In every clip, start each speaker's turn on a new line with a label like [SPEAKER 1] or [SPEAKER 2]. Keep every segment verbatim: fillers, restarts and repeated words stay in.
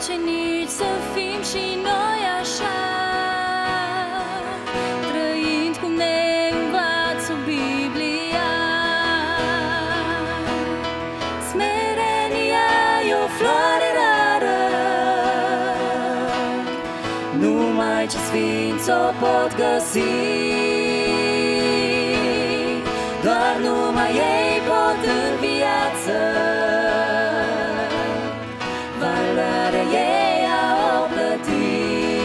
[SPEAKER 1] ucenici să fim și noi așa, trăind cum ne învață Biblia. Smerenia e o floare rară, numai ce sfinți o pot găsi. Doar numai ei pot în viață valoarea ei a o plăti.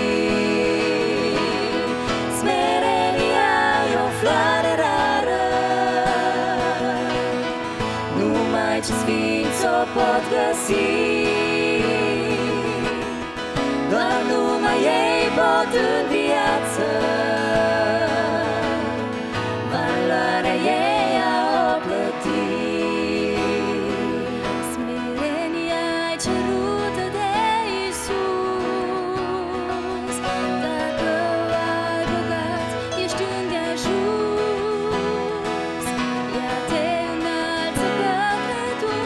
[SPEAKER 1] Smerenia e o floare rară, numai ce sfinți o pot găsi. Doar numai ei pot în viață valoarea ei a o plăti. Smerenia e cerută de Iisus, dacă ai bogat, ești îndeajuns. Ea te înalță către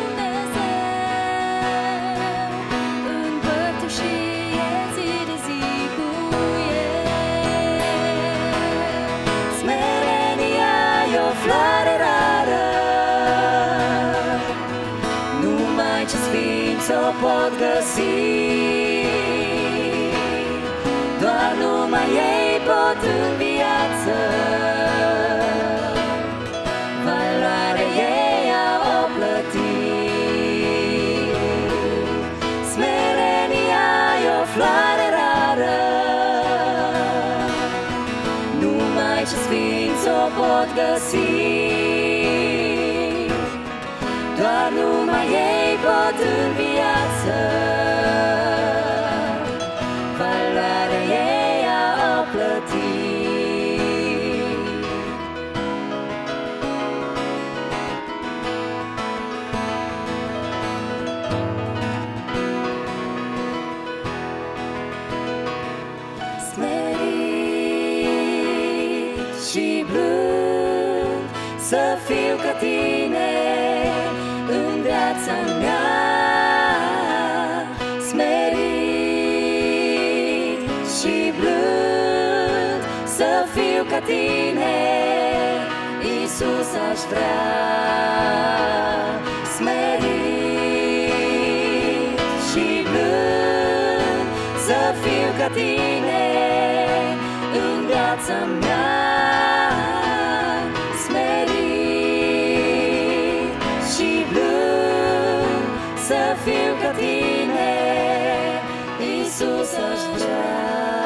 [SPEAKER 1] Dumnezeu, în părtășie zi de zi cu El. Smerenia e o floare rară, numai ce sfinți o pot găsi. Doar numai ei pot în viață valoarea ei a o plăti. Smerenia e o floare rară, numai ce sfinți o pot găsi. Doar numai ei pot în viață valoarea ei a o plăti. Smerit și blând să fiu ca tine în viața mea. Smerit și blând să fiu ca tine, Iisus aș vrea. Smerit și blând să fiu ca tine în viața mea. Smerit și blând să fiu ca tine, Iisus aș vrea.